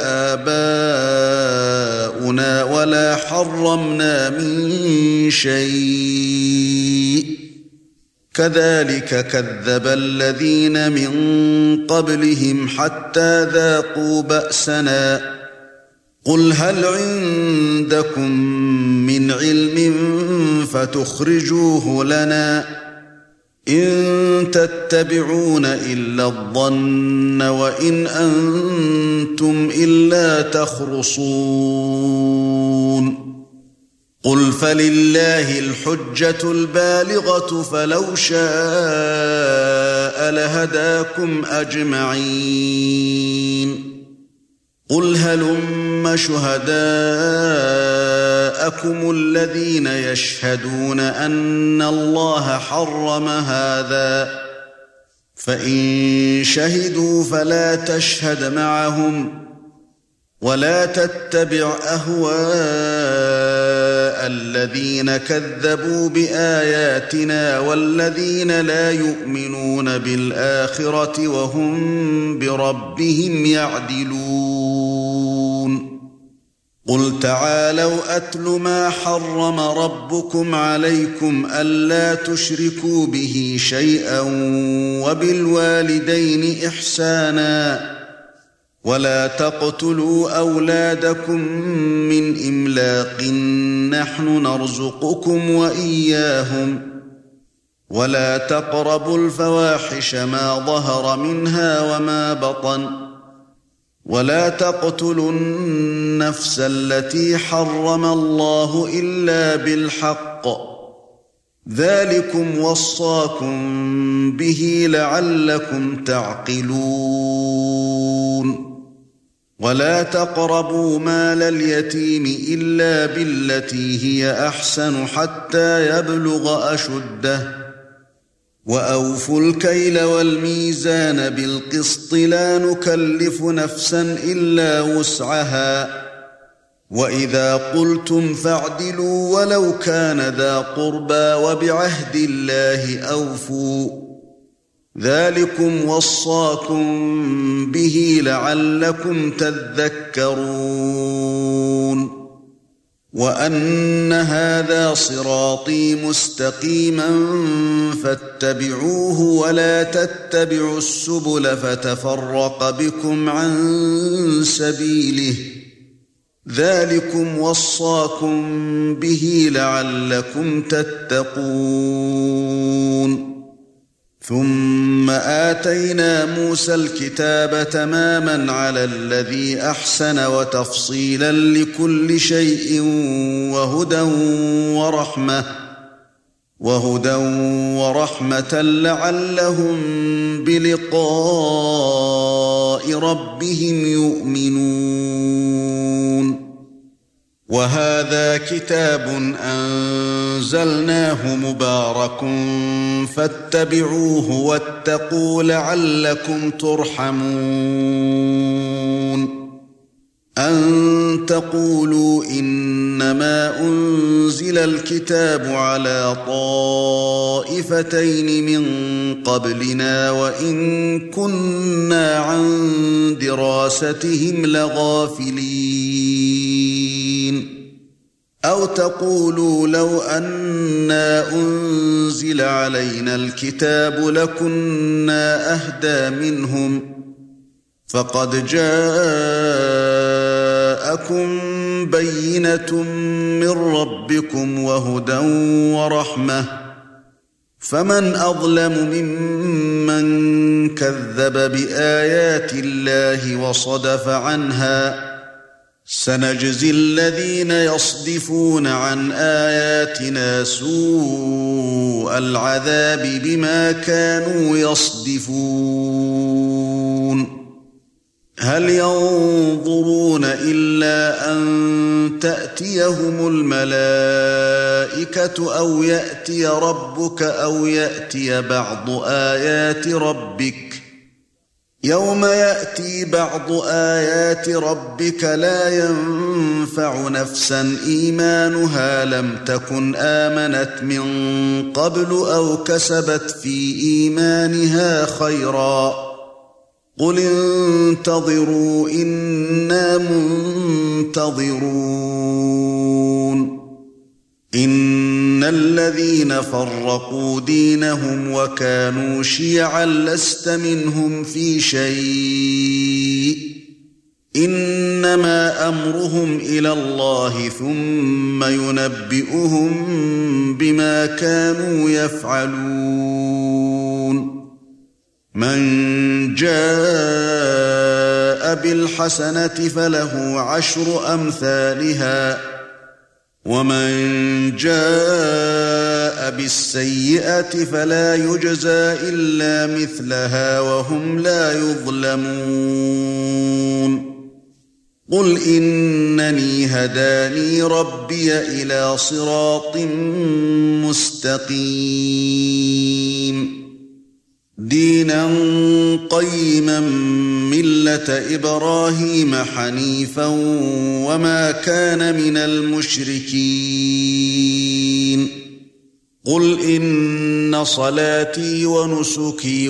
آباؤنا ولا حرمنا من شيء كذلك كذب الذين من قبلهم حتى ذاقوا بأسنا قل هل عندكم من علم فتخرجوه لنا إن تتبعون إلا الظن وإن أنتم إلا تخرصون قل فلله الحجة البالغة فلو شاء لهداكم أجمعين قل هلم شهداءكم الذين يشهدون أن الله حرم هذا فإن شهدوا فلا تشهد معهم ولا تتبع أهواء الذين كذبوا بآياتنا والذين لا يؤمنون بالآخرة وهم بربهم يعدلون قل تعالوا أتل ما حرم ربكم عليكم ألا تشركوا به شيئا وبالوالدين إحسانا ولا تقتلوا أولادكم من إملاق نحن نرزقكم وإياهم ولا تقربوا الفواحش ما ظهر منها وما بطن ولا تقتلوا النفس التي حرم الله إلا بالحق ذلكم وصاكم به لعلكم تعقلون ولا تقربوا مال اليتيم إلا بالتي هي أحسن حتى يبلغ أشده وأوفوا الكيل والميزان بالقسط لا نكلف نفسا إلا وسعها وإذا قلتم فاعدلوا ولو كان ذا قربى وبعهد الله أوفوا ذلكم وصاكم به لعلكم تذكرون وأن هذا صراطي مستقيما فاتبعوه ولا تتبعوا السبل فتفرق بكم عن سبيله ذلكم وصاكم به لعلكم تتقون ثم آتينا موسى الكتاب تماما على الذي أحسن وتفصيلا لكل شيء وهدى ورحمة وهدى ورحمة لعلهم بلقاء ربهم يؤمنون وهذا كتاب أنزلناه مبارك فاتبعوه واتقوا لعلكم ترحمون أن تقولوا إنما أنزل الكتاب على طائفتين من قبلنا وإن كنا عن دراستهم لغافلين أو تقولوا لو أنا أنزل علينا الكتاب لكنا أهدى منهم فقد جاءكم بينة من ربكم وهدى ورحمة فمن أظلم ممن كذب بآيات الله وصدف عنها سنجزي الذين يصدفون عن آياتنا سوء العذاب بما كانوا يصدفون هل ينظرون إلا أن تأتيهم الملائكة أو يأتي ربك أو يأتي بعض آيات ربك يوم يأتي بعض آيات ربك لا ينفع نفسا إيمانها لم تكن آمنت من قبل أو كسبت في إيمانها خيرا قل انتظروا إنا منتظرون إن الذين فرقوا دينهم وكانوا شيعا لست منهم في شيء إنما أمرهم إلى الله ثم ينبئهم بما كانوا يفعلون من جاء بالحسنة فله عشر أمثالها ومن جاء بالسيئة فلا يجزى إلا مثلها وهم لا يظلمون قل إنني هداني ربي إلى صراط مستقيم دينا قيما ملة إبراهيم حنيفا وما كان من المشركين قل إن صلاتي ونسكي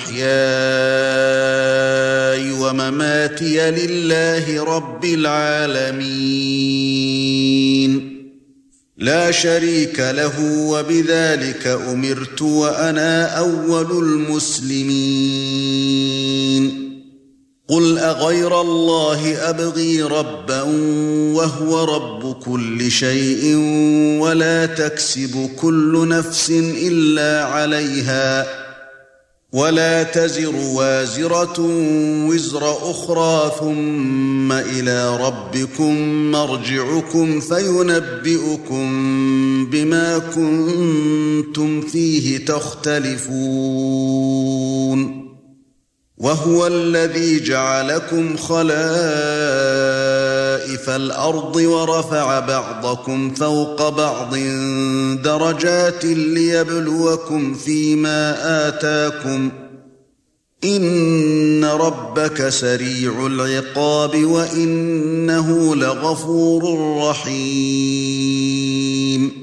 ومحياي ومماتي لله رب العالمين لا شريك له وبذلك أمرت وأنا أول المسلمين قُلْ أَغَيْرَ اللَّهِ أَبْغِي رَبًّا وَهُوَ رَبُّ كُلِّ شَيْءٍ وَلَا تَكْسِبُ كُلُّ نَفْسٍ إِلَّا عَلَيْهَا وَلَا تَزِرُ وَازِرَةٌ وِزْرَ أُخْرَى ثُمَّ إِلَى رَبِّكُمْ مَرْجِعُكُمْ فَيُنَبِّئُكُم بِمَا كُنتُمْ فِيهِ تَخْتَلِفُونَ وَهُوَ الَّذِي جَعَلَكُمْ خَلَائِفَ الْأَرْضِ وَرَفَعَ بَعْضَكُمْ فَوْقَ بَعْضٍ دَرَجَاتٍ لِيَبْلُوَكُمْ فِيمَا آتَاكُمْ ۗ إِنَّ رَبَّكَ سَرِيعُ الْعِقَابِ وَإِنَّهُ لَغَفُورٌ رَّحِيمٌ